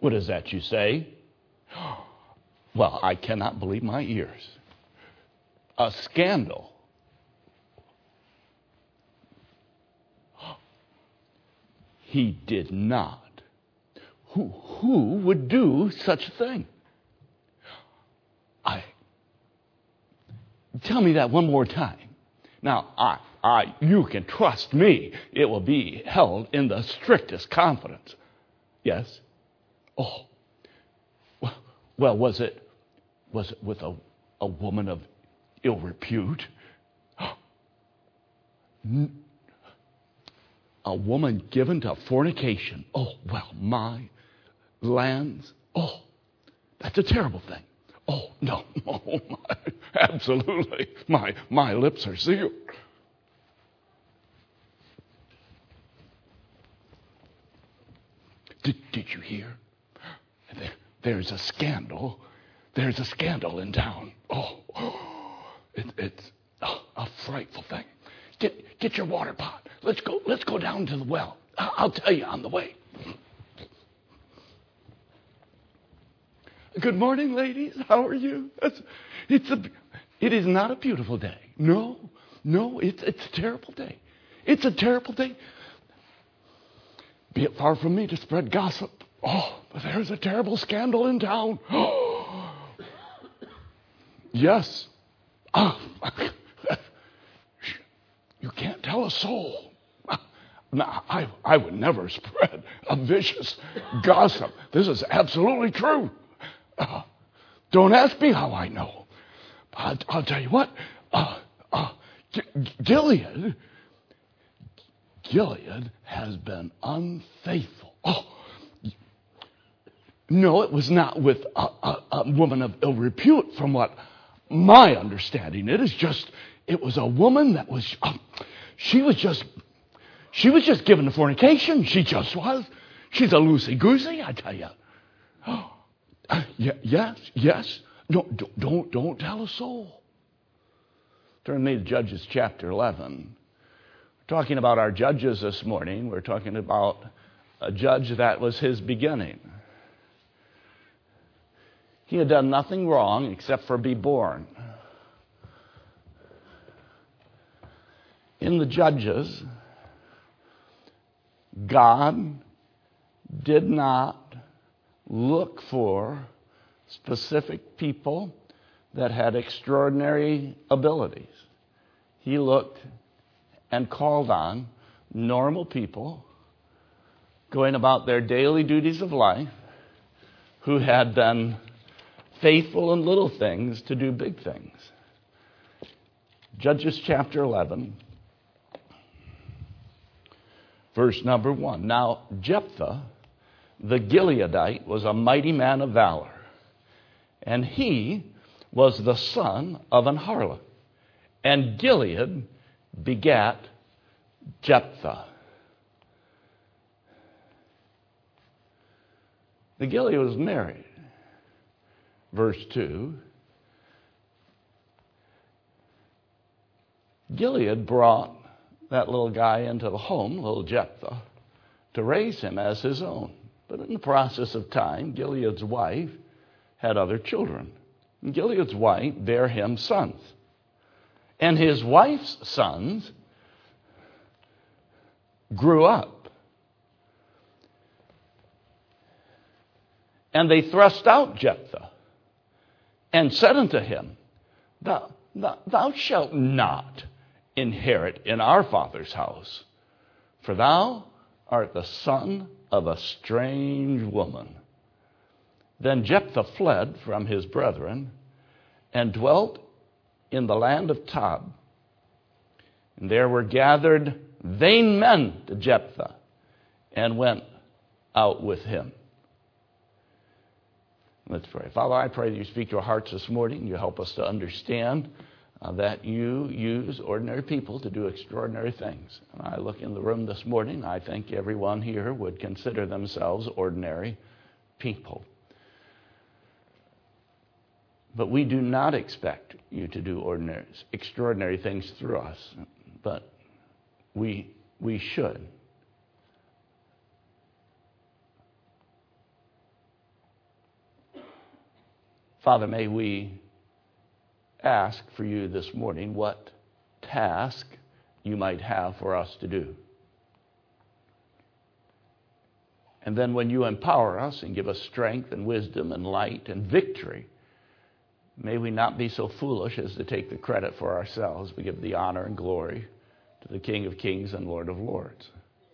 What is that you say? Well, I cannot believe my ears. A scandal. He did not. Who would do such a thing? Tell me that one more time. Now, you can trust me. It will be held in the strictest confidence. Yes? Oh. Well, was it with a woman of ill repute? A woman given to fornication. Oh, well, my lands. Oh, that's a terrible thing. Oh, no. Oh, absolutely. My lips are sealed. Did you hear? There's a scandal. There's a scandal in town. Oh, it's a frightful thing. Get your water pot. Let's go down to the well. I'll tell you on the way. Good morning, ladies. How are you? It is not a beautiful day. No, it's a terrible day. It's a terrible day. Be it far from me to spread gossip. Oh, but there's a terrible scandal in town. Oh, yes. Oh, you can't tell a soul. No, I would never spread a vicious gossip. This is absolutely true. Don't ask me how I know. I'll tell you what. Gilead has been unfaithful. Oh, no, it was not with a woman of ill repute, from what my understanding it was a woman that was, she was just given to fornication. She just was. She's a loosey-goosey, I tell you. Yes. No, don't tell a soul. Turn me to Judges chapter 11. We're talking about our judges this morning. We're talking about a judge that was his beginning. He had done nothing wrong except for be born. In the Judges, God did not look for specific people that had extraordinary abilities. He looked and called on normal people going about their daily duties of life who had been faithful in little things to do big things. Judges chapter 11, verse number 1. Now Jephthah, the Gileadite, was a mighty man of valor, and he was the son of an harlot. And Gilead begat Jephthah. The Gilead was married. Verse 2. Gilead brought that little guy into the home, little Jephthah, to raise him as his own. But in the process of time, Gilead's wife had other children. And Gilead's wife bare him sons. And his wife's sons grew up. And they thrust out Jephthah and said unto him, Thou shalt not inherit in our father's house, for thou art the son of a strange woman. Then Jephthah fled from his brethren and dwelt in the land of Tob. And there were gathered vain men to Jephthah and went out with him. Let's pray. Father, I pray that you speak to our hearts this morning. You help us to understand that you use ordinary people to do extraordinary things. And I look in the room this morning, I think everyone here would consider themselves ordinary people. But we do not expect you to do extraordinary things through us. But we should. Father, may we ask for you this morning what task you might have for us to do. And then when you empower us and give us strength and wisdom and light and victory, may we not be so foolish as to take the credit for ourselves. We give the honor and glory to the King of Kings and Lord of Lords.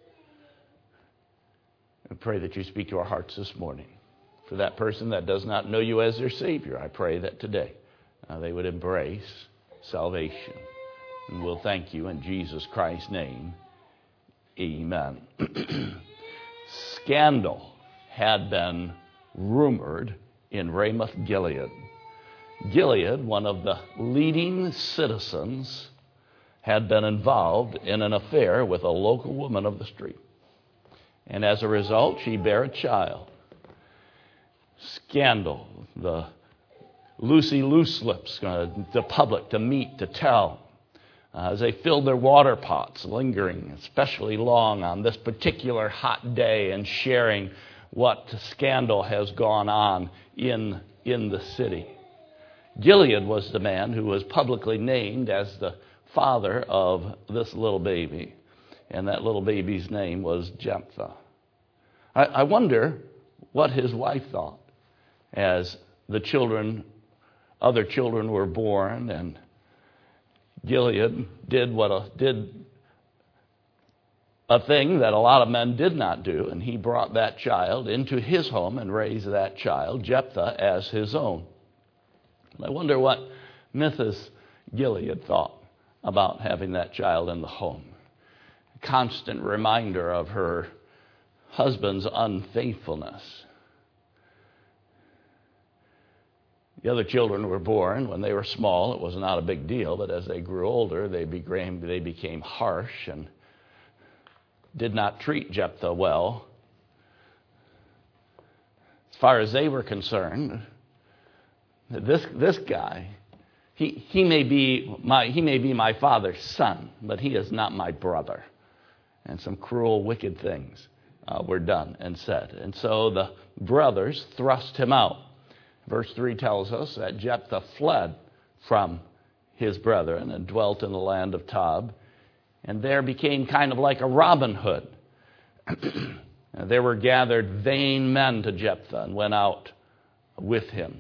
I pray that you speak to our hearts this morning. For that person that does not know you as their Savior, I pray that today they would embrace salvation. And we'll thank you in Jesus Christ's name. Amen. Scandal had been rumored in Ramoth Gilead. Gilead, one of the leading citizens, had been involved in an affair with a local woman of the street. And as a result, she bare a child. Scandal, the Lucy Loose Lips, the public to meet, to tell. As they filled their water pots, lingering especially long on this particular hot day and sharing what scandal has gone on in the city. Gilead was the man who was publicly named as the father of this little baby, and that little baby's name was Jephthah. I wonder what his wife thought as other children were born, and Gilead did a thing that a lot of men did not do, and he brought that child into his home and raised that child, Jephthah, as his own. I wonder what Mrs. Gilead thought about having that child in the home. A constant reminder of her husband's unfaithfulness. The other children were born when they were small. It was not a big deal, but as they grew older, they became harsh and did not treat Jephthah well. As far as they were concerned, this guy, he may be my father's son, but he is not my brother. And some cruel, wicked things were done and said. And so the brothers thrust him out. Verse 3 tells us that Jephthah fled from his brethren and dwelt in the land of Tob, and there became kind of like a Robin Hood. There were gathered vain men to Jephthah and went out with him.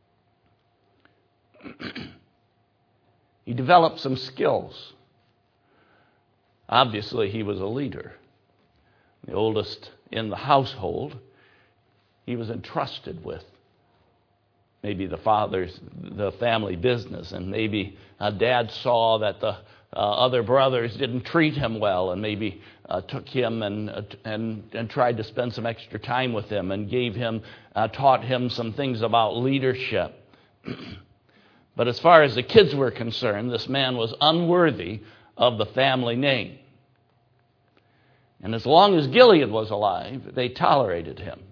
He developed some skills. Obviously, he was a leader. The oldest in the household, he was entrusted with maybe the family business, and maybe Dad saw that the other brothers didn't treat him well, and maybe took him and tried to spend some extra time with him, and taught him some things about leadership. But as far as the kids were concerned, this man was unworthy of the family name. And as long as Gilead was alive, they tolerated him.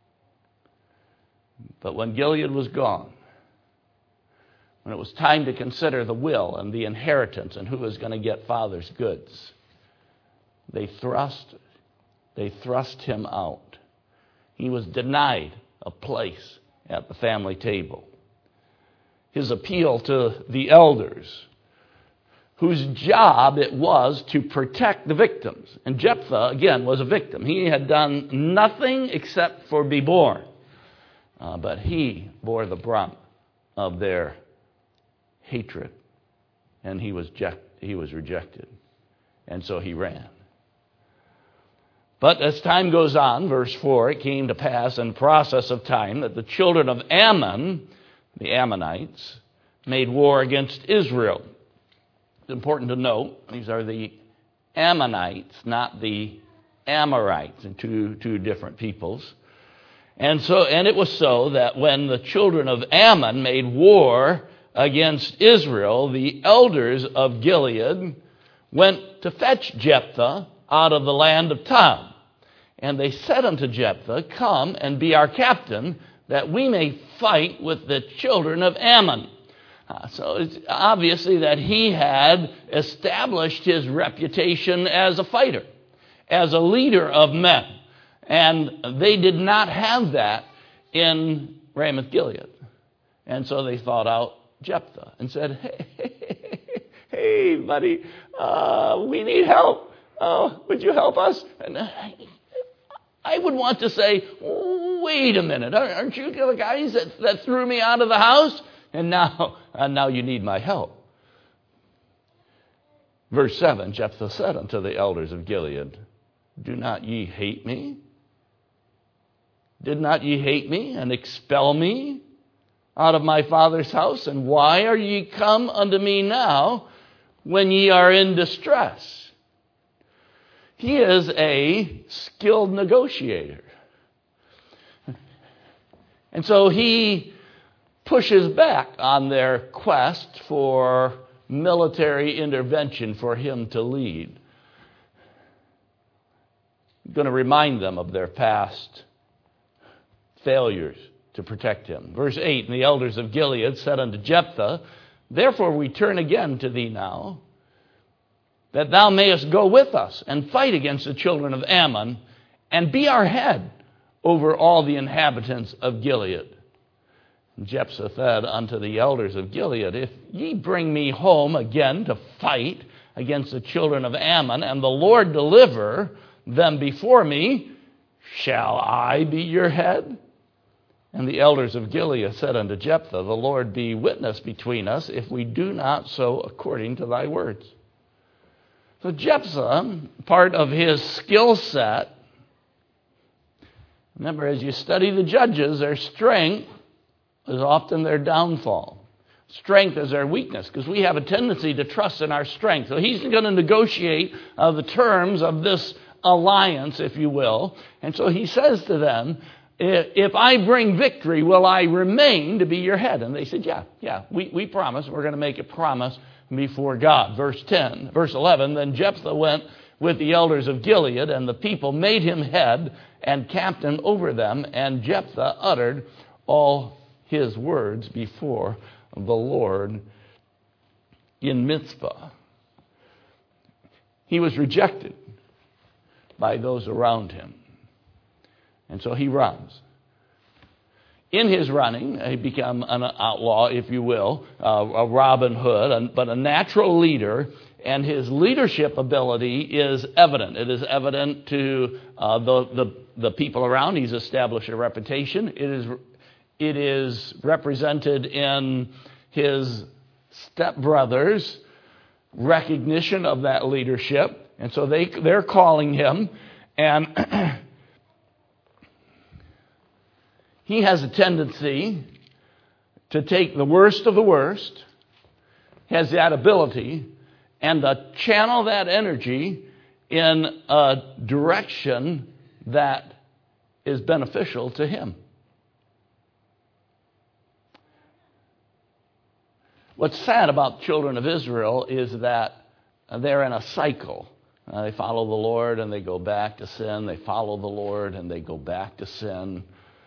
But when Gilead was gone, when it was time to consider the will and the inheritance and who was going to get father's goods, they thrust him out. He was denied a place at the family table. His appeal to the elders, whose job it was to protect the victims. And Jephthah, again, was a victim. He had done nothing except for be born. But he bore the brunt of their hatred, and he was rejected. And so he ran. But as time goes on, verse 4, it came to pass in process of time that the children of Ammon, the Ammonites, made war against Israel. It's important to note, these are the Ammonites, not the Amorites, and two different peoples. And it was so that when the children of Ammon made war against Israel, the elders of Gilead went to fetch Jephthah out of the land of Tob. And they said unto Jephthah, Come and be our captain, that we may fight with the children of Ammon. So it's obviously that he had established his reputation as a fighter, as a leader of men. And they did not have that in Ramoth Gilead. And so they thought out Jephthah and said, hey, buddy, we need help. Would you help us? And I would want to say, wait a minute, aren't you the guys that threw me out of the house? And now you need my help. Verse 7, Jephthah said unto the elders of Gilead, do not ye hate me? Did not ye hate me and expel me out of my father's house? And why are ye come unto me now when ye are in distress? He is a skilled negotiator. And so he pushes back on their quest for military intervention for him to lead. I'm going to remind them of their past failures to protect him. Verse 8, and the elders of Gilead said unto Jephthah, therefore we turn again to thee now, that thou mayest go with us and fight against the children of Ammon, and be our head over all the inhabitants of Gilead. And Jephthah said unto the elders of Gilead, if ye bring me home again to fight against the children of Ammon, and the Lord deliver them before me, shall I be your head? And the elders of Gilead said unto Jephthah, the Lord be witness between us, if we do not so according to thy words. So Jephthah, part of his skill set, remember, as you study the judges, their strength is often their downfall. Strength is their weakness, because we have a tendency to trust in our strength. So he's going to negotiate the terms of this alliance, if you will. And so he says to them, if I bring victory, will I remain to be your head? And they said, yeah, we promise. We're going to make a promise before God. Verse 11, then Jephthah went with the elders of Gilead, and the people made him head and captain over them, and Jephthah uttered all his words before the Lord in Mizpah. He was rejected by those around him. And so he runs. In his running, he became an outlaw, if you will, a Robin Hood, but a natural leader, and his leadership ability is evident. It is evident to the people around. He's established a reputation. It is represented in his stepbrothers' recognition of that leadership. And so they're calling him, and he has a tendency to take the worst of the worst, has that ability, and to channel that energy in a direction that is beneficial to him. What's sad about the children of Israel is that they're in a cycle. They follow the Lord and they go back to sin. They follow the Lord and they go back to sin.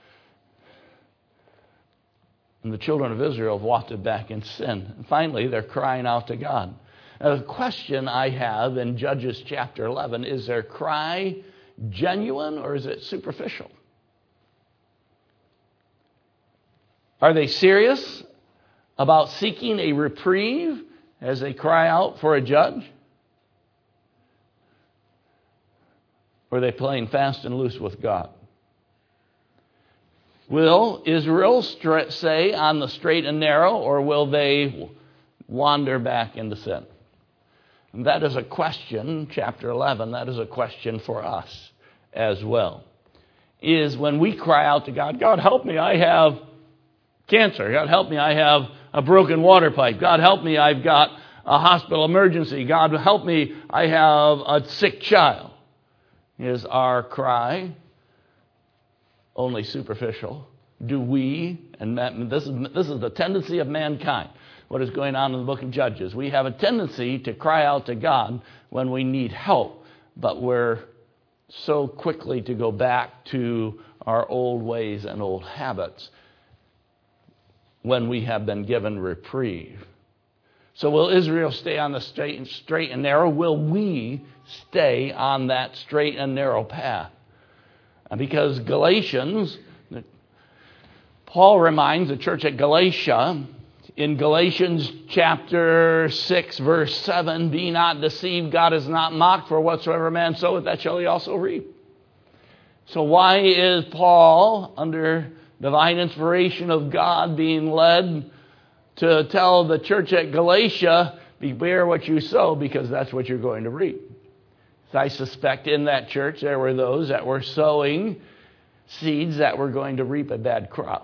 And the children of Israel have wafted back in sin. And finally, they're crying out to God. Now, the question I have in Judges chapter 11, is their cry genuine or is it superficial? Are they serious about seeking a reprieve as they cry out for a judge? Or are they playing fast and loose with God? Will Israel stay on the straight and narrow, or will they wander back into sin? And that is a question, chapter 11, that is a question for us as well. Is when we cry out to God, God help me, I have cancer. God help me, I have a broken water pipe. God help me, I've got a hospital emergency. God help me, I have a sick child. Is our cry only superficial? Do we, and this is the tendency of mankind, what is going on in the book of Judges. We have a tendency to cry out to God when we need help, but we're so quickly to go back to our old ways and old habits when we have been given reprieve. So will Israel stay on the straight and narrow? Will we stay on that straight and narrow path? Because Galatians, Paul reminds the church at Galatia in Galatians chapter 6, verse 7, "Be not deceived, God is not mocked, for whatsoever man soweth, that shall he also reap." So why is Paul, under divine inspiration of God, being led to tell the church at Galatia, beware what you sow, because that's what you're going to reap? So I suspect in that church there were those that were sowing seeds that were going to reap a bad crop.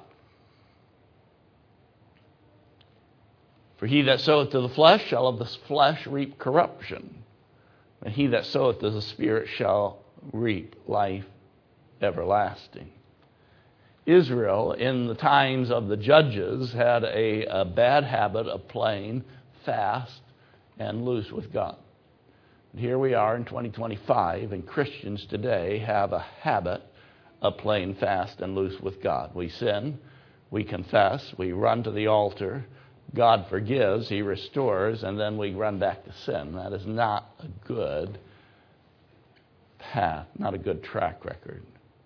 For he that soweth to the flesh shall of the flesh reap corruption, and he that soweth to the Spirit shall reap life everlasting. Israel, in the times of the judges, had a bad habit of playing fast and loose with God. And here we are in 2025, and Christians today have a habit of playing fast and loose with God. We sin, we confess, we run to the altar, God forgives, He restores, and then we run back to sin. That is not a good path, not a good track record.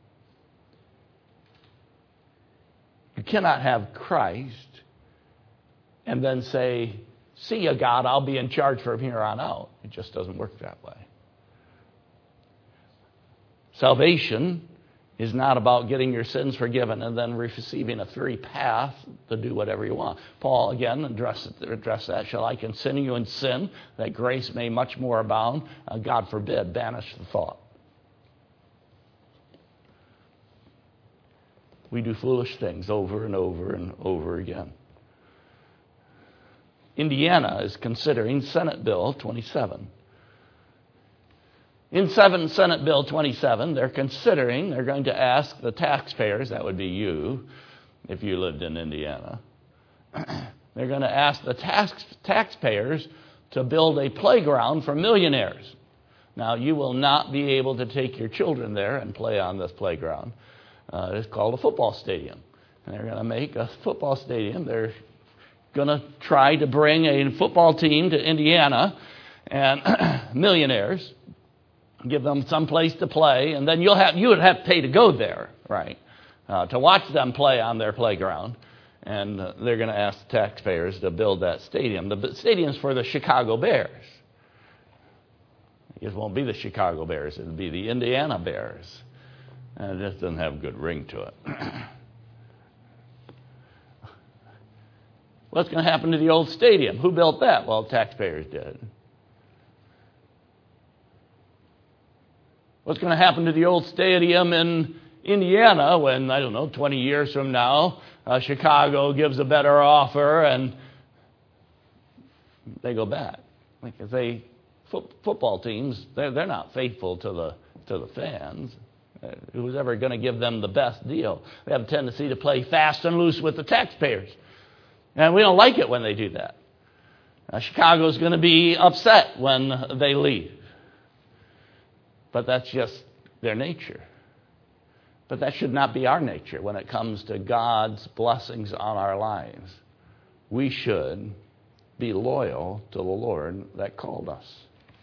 You cannot have Christ and then say, "See ya, God, I'll be in charge from here on out." It just doesn't work that way. Salvation is not about getting your sins forgiven and then receiving a free path to do whatever you want. Paul, again, addressed that. "Shall I continue in sin, that grace may much more abound?" God forbid, banish the thought. We do foolish things over and over and over again. Indiana is considering Senate Bill 27. In Senate Bill 27, they're going to ask the taxpayers, that would be you, if you lived in Indiana, they're going to ask the taxpayers to build a playground for millionaires. Now, you will not be able to take your children there and play on this playground. It's called a football stadium. And they're going to make a football stadium. They're going to try to bring a football team to Indiana and millionaires, give them some place to play, and then you would have to pay to go there, right, to watch them play on their playground. And they're going to ask the taxpayers to build that stadium. The stadium's for the Chicago Bears. It won't be the Chicago Bears. It'll be the Indiana Bears. And it just doesn't have a good ring to it. What's going to happen to the old stadium? Who built that? Well, taxpayers did. What's going to happen to the old stadium in Indiana when, 20 years from now, Chicago gives a better offer and they go back? Because football teams, they're not faithful to the fans. Who's ever going to give them the best deal? They have a tendency to play fast and loose with the taxpayers. And we don't like it when they do that. Chicago's going to be upset when they leave. But that's just their nature. But that should not be our nature when it comes to God's blessings on our lives. We should be loyal to the Lord that called us.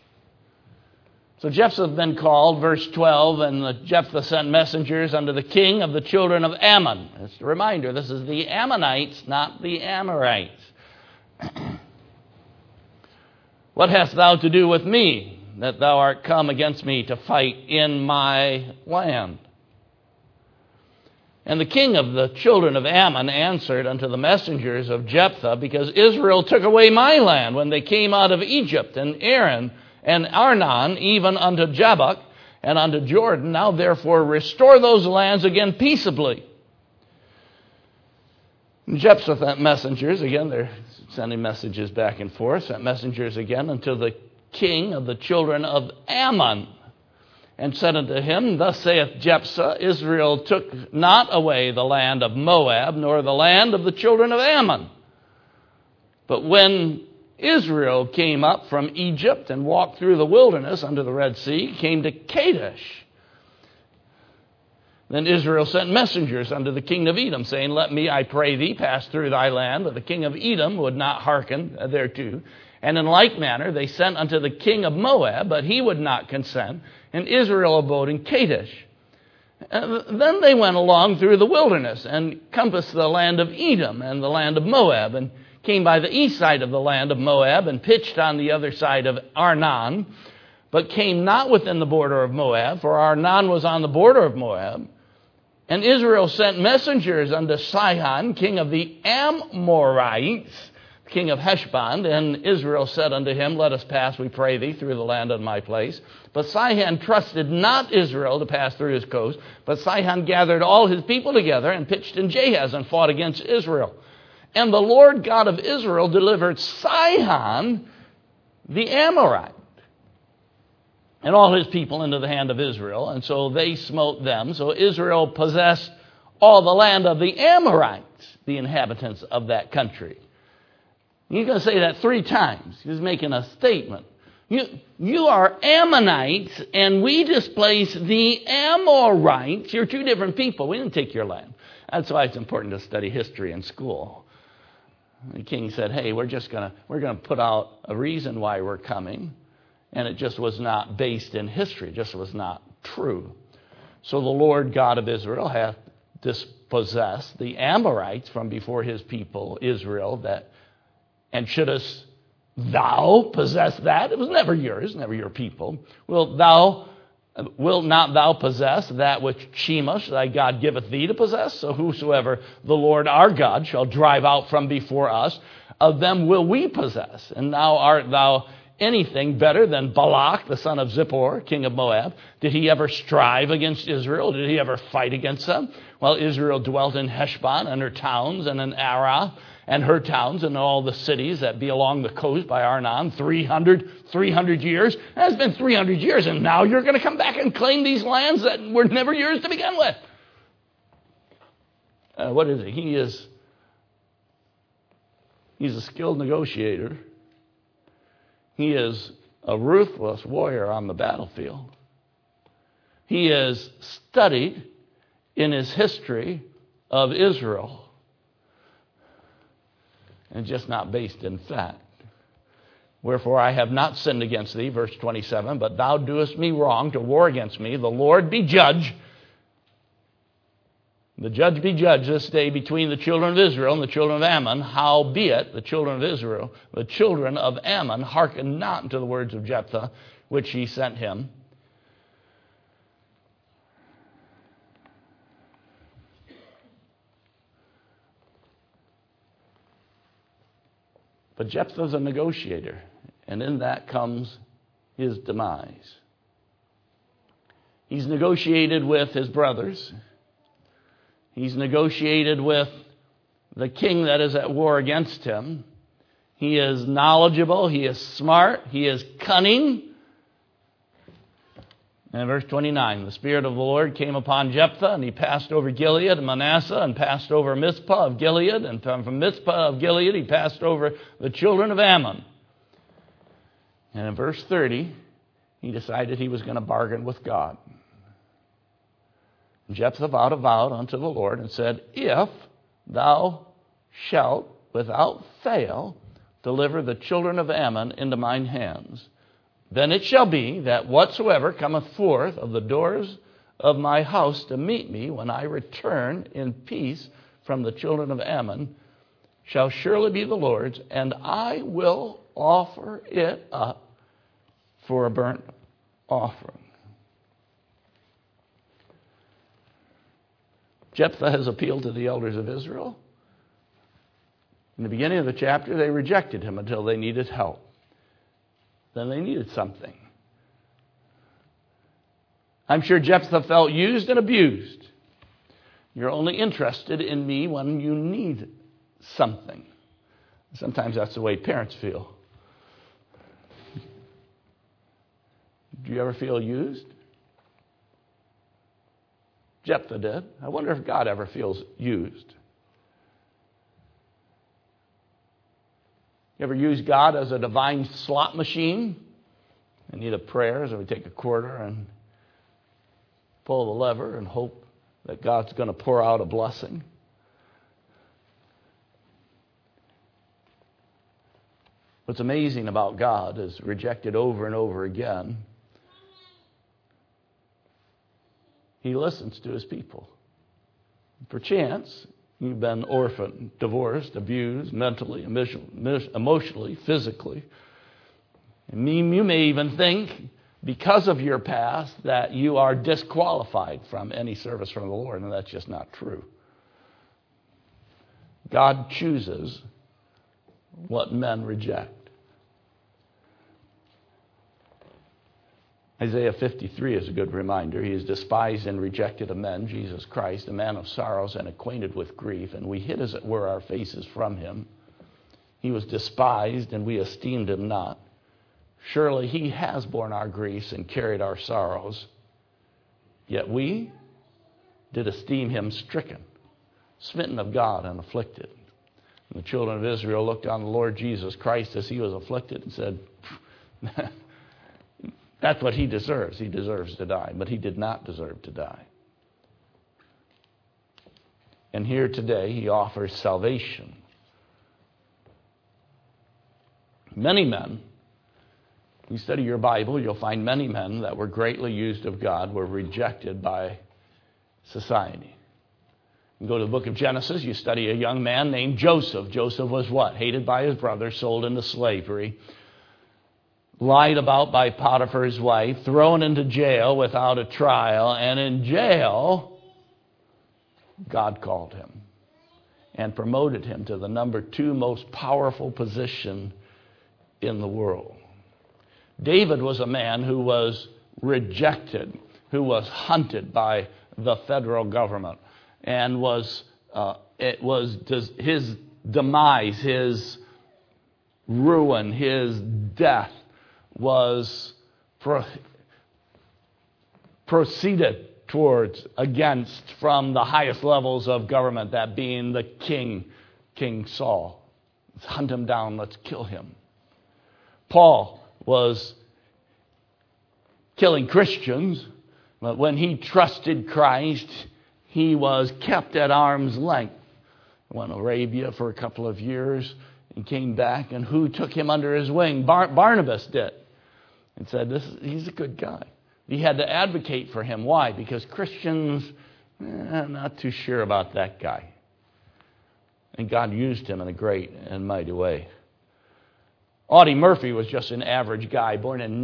So Jephthah has been called, verse 12, and Jephthah sent messengers unto the king of the children of Ammon. It's a reminder, this is the Ammonites, not the Amorites. "What hast thou to do with me, that thou art come against me to fight in my land?" And the king of the children of Ammon answered unto the messengers of Jephthah, "Because Israel took away my land when they came out of Egypt, and Aaron and Arnon, even unto Jabbok and unto Jordan. Now therefore restore those lands again peaceably." And Jephthah sent messengers, again they're sending messages back and forth, sent messengers again unto the king of the children of Ammon, and said unto him, "Thus saith Jephthah, Israel took not away the land of Moab, nor the land of the children of Ammon. But when Israel came up from Egypt and walked through the wilderness unto the Red Sea, came to Kadesh. Then Israel sent messengers unto the king of Edom, saying, Let me, I pray thee, pass through thy land. But the king of Edom would not hearken thereto. And in like manner they sent unto the king of Moab, but he would not consent. And Israel abode in Kadesh. Then they went along through the wilderness and compassed the land of Edom and the land of Moab, and came by the east side of the land of Moab and pitched on the other side of Arnon, but came not within the border of Moab, for Arnon was on the border of Moab. And Israel sent messengers unto Sihon, king of the Amorites, king of Heshbon. And Israel said unto him, Let us pass, we pray thee, through the land of my place. But Sihon trusted not Israel to pass through his coast, but Sihon gathered all his people together and pitched in Jahaz and fought against Israel. And the Lord God of Israel delivered Sihon the Amorite and all his people into the hand of Israel. And so they smote them. So Israel possessed all the land of the Amorites, the inhabitants of that country. He's going to say that 3 times. He's making a statement. You are Ammonites, and we displace the Amorites. You're 2 different people. We didn't take your land. That's why it's important to study history in school. The king said, hey, we're going to put out a reason why we're coming. And it just was not based in history. It just was not true. So the Lord God of Israel hath dispossessed the Amorites from before his people Israel. And shouldest thou possess that? It was never yours, never your people. Wilt not thou possess that which Chemosh thy God giveth thee to possess? So whosoever the Lord our God shall drive out from before us, of them will we possess. And now art thou anything better than Balak, the son of Zippor, king of Moab? Did he ever strive against Israel? Did he ever fight against them? While Israel dwelt in Heshbon and her towns, and in Arah and her towns, and all the cities that be along the coast by Arnon, 300 years. That's been 300 years, and now you're going to come back and claim these lands that were never yours to begin with. What is he? He's a skilled negotiator. He is a ruthless warrior on the battlefield. He is studied in his history of Israel, and just not based in fact. Wherefore I have not sinned against thee, verse 27, but thou doest me wrong to war against me. The Lord be judge. The judge be judge this day between the children of Israel and the children of Ammon. Howbeit the children of Israel, the children of Ammon, hearkened not unto the words of Jephthah, which he sent him. But Jephthah's a negotiator, and in that comes his demise. He's negotiated with his brothers. He's negotiated with the king that is at war against him. He is knowledgeable. He is smart. He is cunning. And in verse 29, the Spirit of the Lord came upon Jephthah, and he passed over Gilead and Manasseh, and passed over Mizpah of Gilead, and from Mizpah of Gilead he passed over the children of Ammon. And in verse 30, he decided he was going to bargain with God. And Jephthah vowed a vow unto the Lord and said, If thou shalt without fail deliver the children of Ammon into mine hands, then it shall be that whatsoever cometh forth of the doors of my house to meet me when I return in peace from the children of Ammon shall surely be the Lord's, and I will offer it up for a burnt offering. Jephthah has appealed to the elders of Israel. In the beginning of the chapter, they rejected him until they needed help. Then they needed something. I'm sure Jephthah felt used and abused. You're only interested in me when you need something. Sometimes that's the way parents feel. Do you ever feel used? Jephthah did. I wonder if God ever feels used. You ever use God as a divine slot machine? In need of prayers, or we take a quarter and pull the lever and hope that God's going to pour out a blessing? What's amazing about God is rejected over and over again. He listens to his people. Perchance, you've been orphaned, divorced, abused, mentally, emotionally, physically. And you may even think, because of your past, that you are disqualified from any service from the Lord, and that's just not true. God chooses what men reject. Isaiah 53 is a good reminder. He is despised and rejected of men, Jesus Christ, a man of sorrows and acquainted with grief, and we hid as it were our faces from him. He was despised, and we esteemed him not. Surely he has borne our griefs and carried our sorrows. Yet we did esteem him stricken, smitten of God, and afflicted. And the children of Israel looked on the Lord Jesus Christ as he was afflicted and said, that's what he deserves. He deserves to die. But he did not deserve to die. And here today he offers salvation. Many men, you study your Bible, you'll find many men that were greatly used of God were rejected by society. You go to the book of Genesis, you study a young man named Joseph. Joseph was what? Hated by his brothers, sold into slavery, lied about by Potiphar's wife, thrown into jail without a trial, and in jail, God called him and promoted him to the number 2 most powerful position in the world. David was a man who was rejected, who was hunted by the federal government, and his demise, his ruin, his death was proceeded against from the highest levels of government, that being the king, King Saul. Let's hunt him down, let's kill him. Paul was killing Christians, but when he trusted Christ, he was kept at arm's length. He went to Arabia for a couple of years and came back, and who took him under his wing? Barnabas did. And said, he's a good guy. He had to advocate for him. Why? Because Christians, not too sure about that guy. And God used him in a great and mighty way. Audie Murphy was just an average guy, born in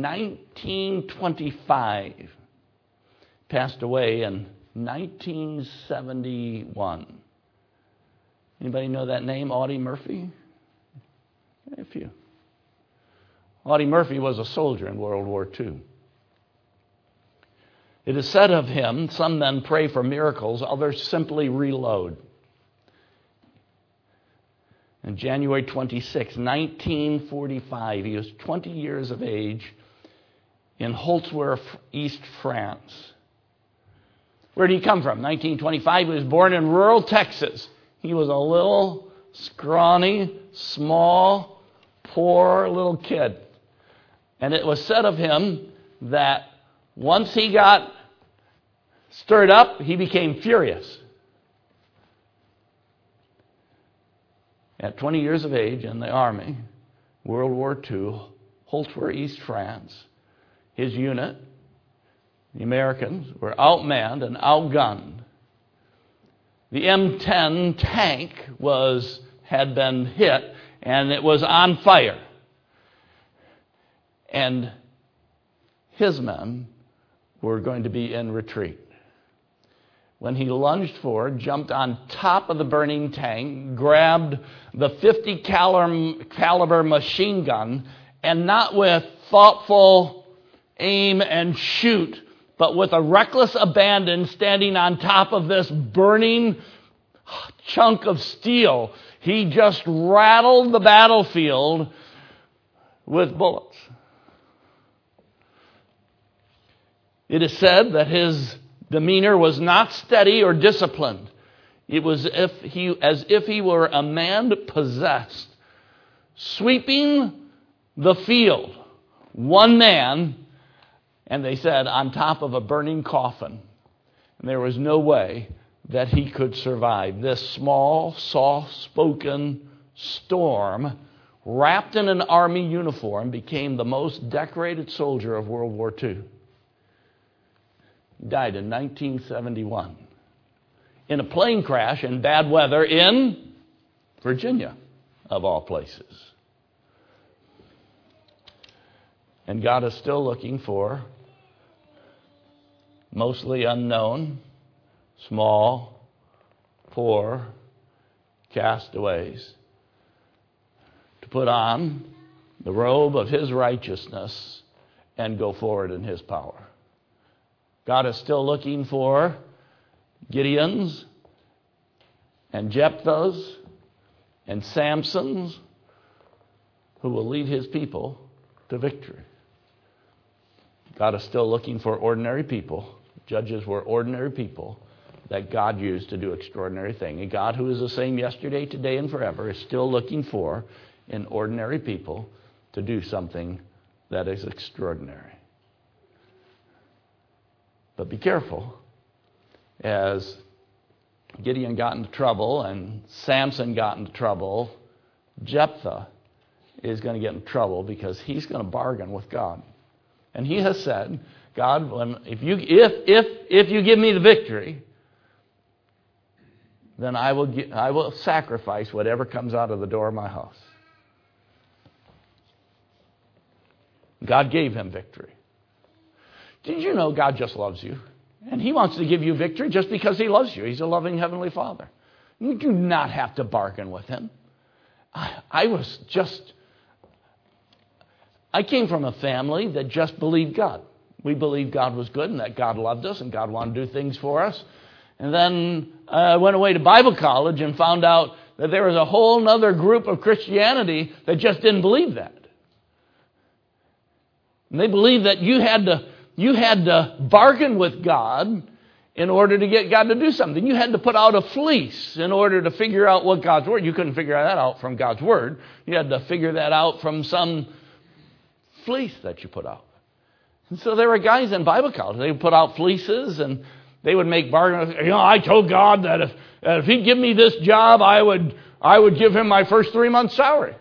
1925. Passed away in 1971. Anybody know that name, Audie Murphy? A few. Audie Murphy was a soldier in World War II. It is said of him, some men pray for miracles, others simply reload. On January 26, 1945, he was 20 years of age in Holtzwer, East France. Where did he come from? 1925, he was born in rural Texas. He was a little, scrawny, small, poor little kid. And it was said of him that once he got stirred up, he became furious. At 20 years of age in the army, World War II, Holtzwer, East France, his unit, the Americans, were outmanned and outgunned. The M10 tank had been hit, and it was on fire. And his men were going to be in retreat. When he lunged forward, jumped on top of the burning tank, grabbed the .50 caliber machine gun, and not with thoughtful aim and shoot, but with a reckless abandon, standing on top of this burning chunk of steel, he just rattled the battlefield with bullets. It is said that his demeanor was not steady or disciplined. It was as if he were a man possessed, sweeping the field, one man, and they said on top of a burning coffin. And there was no way that he could survive this small, soft-spoken storm. Wrapped in an army uniform, became the most decorated soldier of World War II. died in 1971 in a plane crash in bad weather in Virginia, of all places. And God is still looking for mostly unknown, small, poor castaways to put on the robe of His righteousness and go forward in His power. God is still looking for Gideons and Jephthahs and Samsons who will lead His people to victory. God is still looking for ordinary people. Judges were ordinary people that God used to do extraordinary things. And God, who is the same yesterday, today, and forever, is still looking for in ordinary people to do something that is extraordinary. But be careful. As Gideon got into trouble and Samson got into trouble, Jephthah is going to get in trouble because he's going to bargain with God. And he has said, God, if you give me the victory, then I will sacrifice whatever comes out of the door of my house. God gave him victory. Did you know God just loves you? And He wants to give you victory just because He loves you. He's a loving Heavenly Father. You do not have to bargain with Him. I came from a family that just believed God. We believed God was good and that God loved us and God wanted to do things for us. And then I went away to Bible college and found out that there was a whole other group of Christianity that just didn't believe that. And they believed that you had to bargain with God in order to get God to do something. You had to put out a fleece in order to figure out what God's Word. You couldn't figure that out from God's Word. You had to figure that out from some fleece that you put out. And so there were guys in Bible college. They would put out fleeces and they would make bargains. I told God that if He'd give me this job, I would give Him my first 3 months' salary.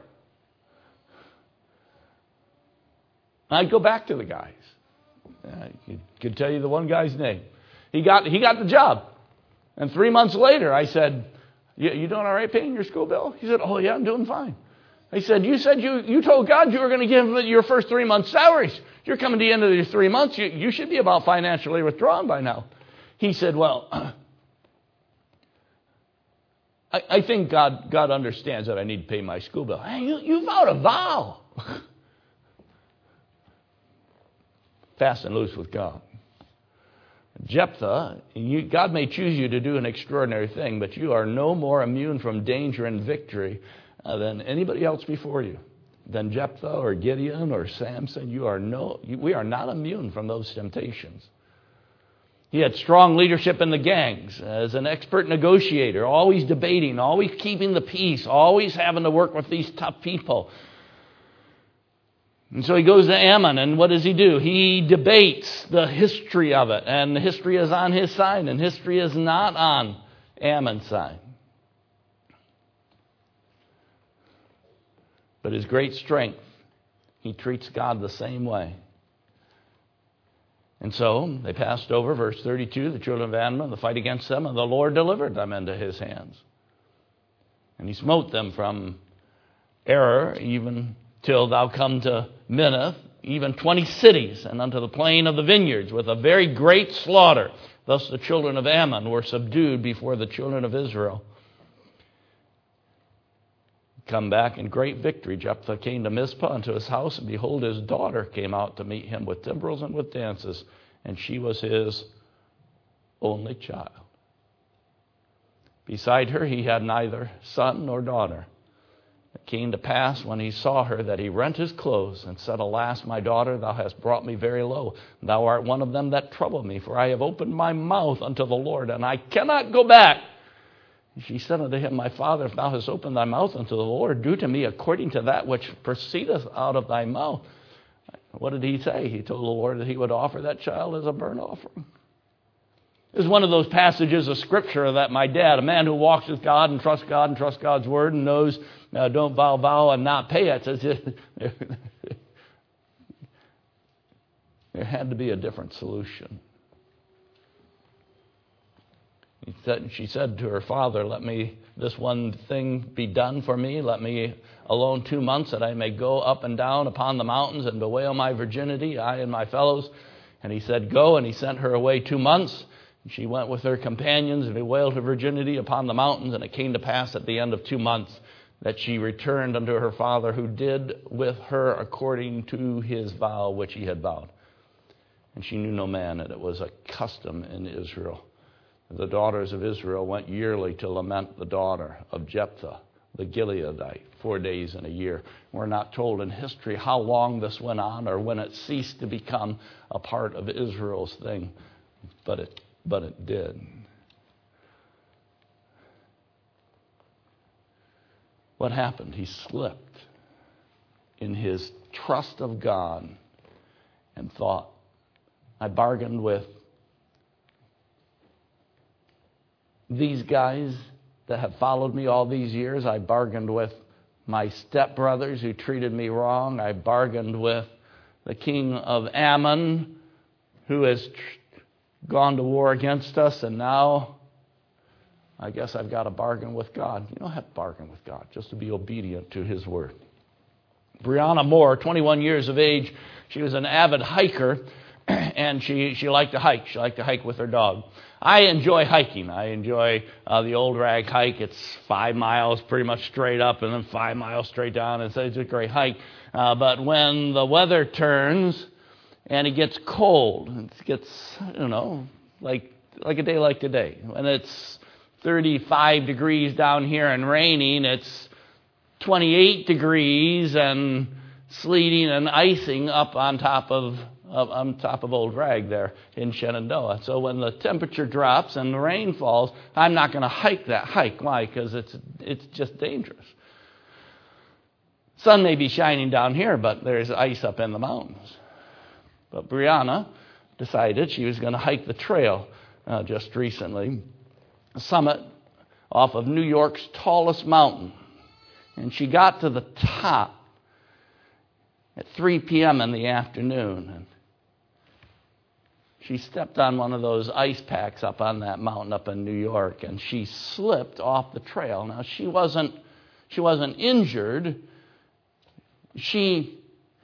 I'd go back to the guys. I could tell you the one guy's name. He got the job. And 3 months later, I said, you doing all right paying your school bill? He said, oh, yeah, I'm doing fine. I said, you said you told God you were going to give Him your first 3 months' salaries. You're coming to the end of your 3 months. You should be about financially withdrawn by now. He said, well, I think God understands that I need to pay my school bill. Hey, you vowed a vow. Fast and loose with God. Jephthah, God may choose you to do an extraordinary thing, but you are no more immune from danger and victory than anybody else before you. Than Jephthah or Gideon or Samson. We are not immune from those temptations. He had strong leadership in the gangs as an expert negotiator, always debating, always keeping the peace, always having to work with these tough people. And so he goes to Ammon, and what does he do? He debates the history of it, and the history is on his side, and history is not on Ammon's side. But his great strength, he treats God the same way. And so they passed over, verse 32, the children of Ammon, the fight against them, and the Lord delivered them into his hands. And he smote them from Aroer, even till thou come to Minnith, even 20 cities, and unto the plain of the vineyards, with a very great slaughter. Thus the children of Ammon were subdued before the children of Israel. Come back in great victory. Jephthah came to Mizpah unto his house, and behold, his daughter came out to meet him with timbrels and with dances, and she was his only child. Beside her he had neither son nor daughter. It came to pass when he saw her that he rent his clothes and said, Alas, my daughter, thou hast brought me very low. Thou art one of them that trouble me, for I have opened my mouth unto the Lord, and I cannot go back. She said unto him, My father, if thou hast opened thy mouth unto the Lord, do to me according to that which proceedeth out of thy mouth. What did he say? He told the Lord that he would offer that child as a burnt offering. This is one of those passages of Scripture that my dad, a man who walks with God and trusts God's Word and knows, don't vow and not pay it, says there had to be a different solution. She said to her father, "Let me this one thing be done for me. Let me alone 2 months, that I may go up and down upon the mountains and bewail my virginity, I and my fellows." And he said, "Go." And he sent her away 2 months. And she went with her companions and bewailed her virginity upon the mountains. And it came to pass at the end of 2 months that she returned unto her father, who did with her according to his vow which he had vowed. And she knew no man, and it was a custom in Israel. The daughters of Israel went yearly to lament the daughter of Jephthah, the Gileadite, 4 days in a year. We're not told in history how long this went on or when it ceased to become a part of Israel's thing, but it did. What happened? He slipped in his trust of God and thought, I bargained with these guys that have followed me all these years. I bargained with my stepbrothers who treated me wrong. I bargained with the king of Ammon, who has gone to war against us, and now I guess I've got to bargain with God. You don't have to bargain with God, just to be obedient to his word. Brianna Moore, 21 years of age, she was an avid hiker, and she liked to hike. She liked to hike with her dog. I enjoy hiking. I enjoy the Old Rag hike. It's 5 miles pretty much straight up and then 5 miles straight down. It's a great hike. But when the weather turns and it gets cold, it gets, like a day like today. When it's 35 degrees down here and raining, it's 28 degrees and sleeting and icing up on top of Old Rag there in Shenandoah. So when the temperature drops and the rain falls, I'm not going to hike that hike. Why? Because it's just dangerous. Sun may be shining down here, but there's ice up in the mountains. But Brianna decided she was going to hike the trail just recently, a summit off of New York's tallest mountain. And she got to the top at 3 p.m. in the afternoon. And she stepped on one of those ice packs up on that mountain up in New York, and she slipped off the trail. Now, she wasn't injured. She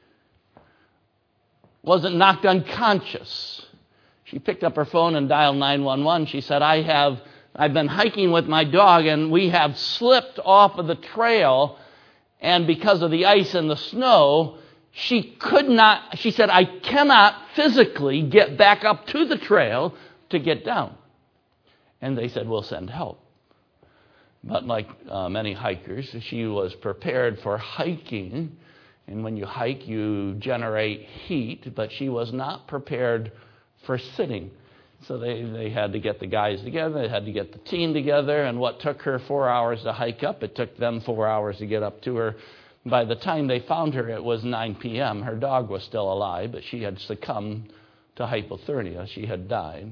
wasn't knocked unconscious. She picked up her phone and dialed 911. She said, I've been hiking with my dog, and we have slipped off of the trail, and because of the ice and the snow, she said, I cannot physically get back up to the trail to get down. And they said, we'll send help. But like many hikers, she was prepared for hiking. And when you hike, you generate heat. But she was not prepared for sitting. So they had to get the guys together. They had to get the team together. And what took her 4 hours to hike up, it took them 4 hours to get up to her. By the time they found her, it was 9 p.m. Her dog was still alive, but she had succumbed to hypothermia. She had died.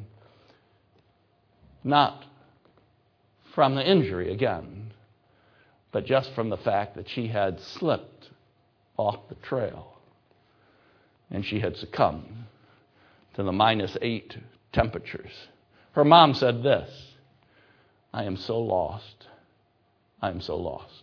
Not from the injury again, but just from the fact that she had slipped off the trail. And she had succumbed to the -8 temperatures. Her mom said this, I am so lost. I am so lost.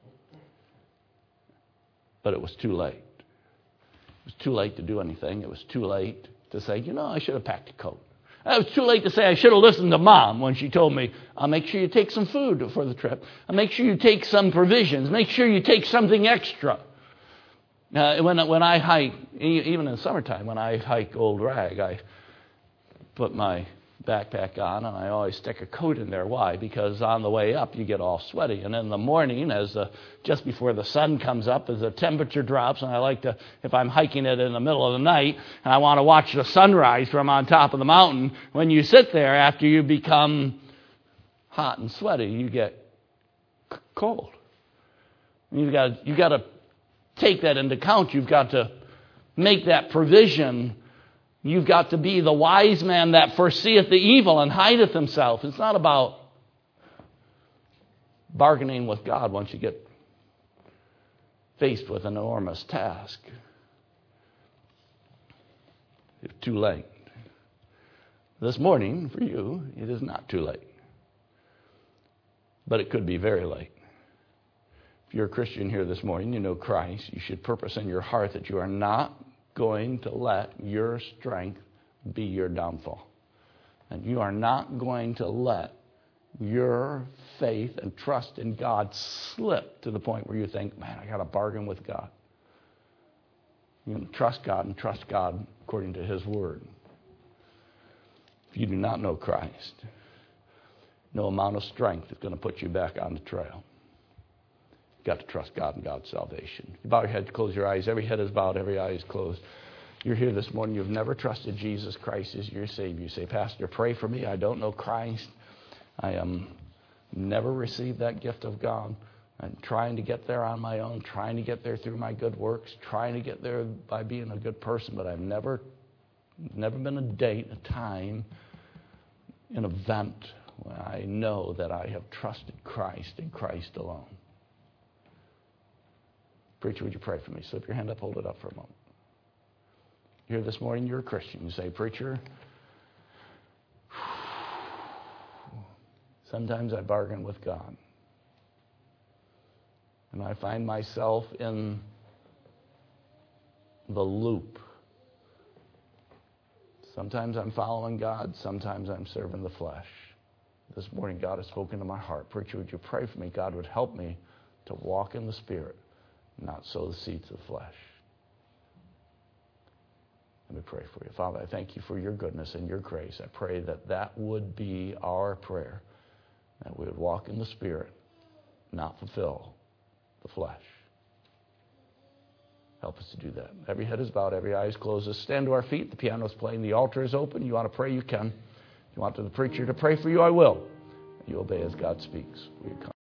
But it was too late. It was too late to do anything. It was too late to say, I should have packed a coat. It was too late to say I should have listened to Mom when she told me, I'll make sure you take some food for the trip. I'll make sure you take some provisions. Make sure you take something extra. When I hike, even in summertime, when I hike Old Rag, I put my backpack on, and I always stick a coat in there. Why? Because on the way up, you get all sweaty. And in the morning, just before the sun comes up, as the temperature drops, and I like to, if I'm hiking it in the middle of the night, and I want to watch the sunrise from on top of the mountain, when you sit there after you become hot and sweaty, you get cold. You've got to take that into account. You've got to make that provision. You've got to be the wise man that foreseeth the evil and hideth himself. It's not about bargaining with God once you get faced with an enormous task. It's too late. This morning, for you, it is not too late. But it could be very late. If you're a Christian here this morning, you know Christ, you should purpose in your heart that you are not going to let your strength be your downfall. And you are not going to let your faith and trust in God slip to the point where you think, man, I got to bargain with God. You can trust God and trust God according to His Word. If you do not know Christ, no amount of strength is going to put you back on the trail. You've got to trust God and God's salvation. You bow your head, close your eyes. Every head is bowed, every eye is closed. You're here this morning. You've never trusted Jesus Christ as your Savior. You say, Pastor, pray for me. I don't know Christ. I never received that gift of God. I'm trying to get there on my own, trying to get there through my good works, trying to get there by being a good person, but I've never been a date, a time, an event when I know that I have trusted Christ and Christ alone. Preacher, would you pray for me? Slip your hand up, hold it up for a moment. Here this morning, you're a Christian. You say, Preacher, sometimes I bargain with God. And I find myself in the loop. Sometimes I'm following God. Sometimes I'm serving the flesh. This morning, God has spoken to my heart. Preacher, would you pray for me? God would help me to walk in the Spirit, not sow the seeds of the flesh. Let me pray for you. Father, I thank you for your goodness and your grace. I pray that that would be our prayer, that we would walk in the Spirit, not fulfill the flesh. Help us to do that. Every head is bowed, every eye is closed. Let's stand to our feet. The piano is playing. The altar is open. You want to pray, you can. If you want the preacher to pray for you, I will. You obey as God speaks. Will you come?